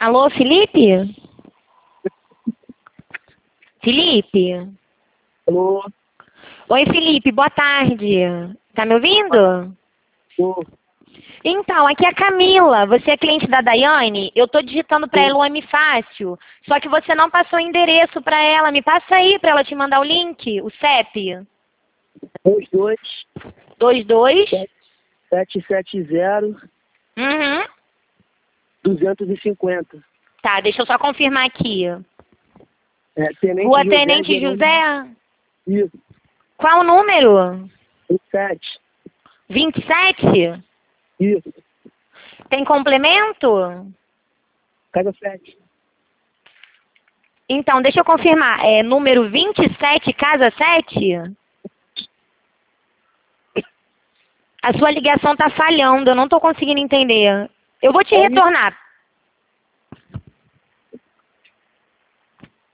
Alô, Felipe? Felipe? Alô? Oi, Felipe, boa tarde. Tá me ouvindo? Ô, Então, aqui é a Camila. Você é cliente da Daiane? Eu tô digitando pra ô, ela o M Fácil. Só que você não passou o endereço pra ela. Me passa aí pra ela te mandar o link, o CEP. 22 22. 770 Uhum. 250. Tá, deixa eu só confirmar aqui. Tenente Rua José Tenente Jerônimo. José. Isso, Qual o número? 27. 27? Isso, Tem complemento? casa 7. Então, deixa eu confirmar. É número 27, casa 7? A sua ligação tá falhando, eu não tô conseguindo entender. Eu vou te É isso, retornar.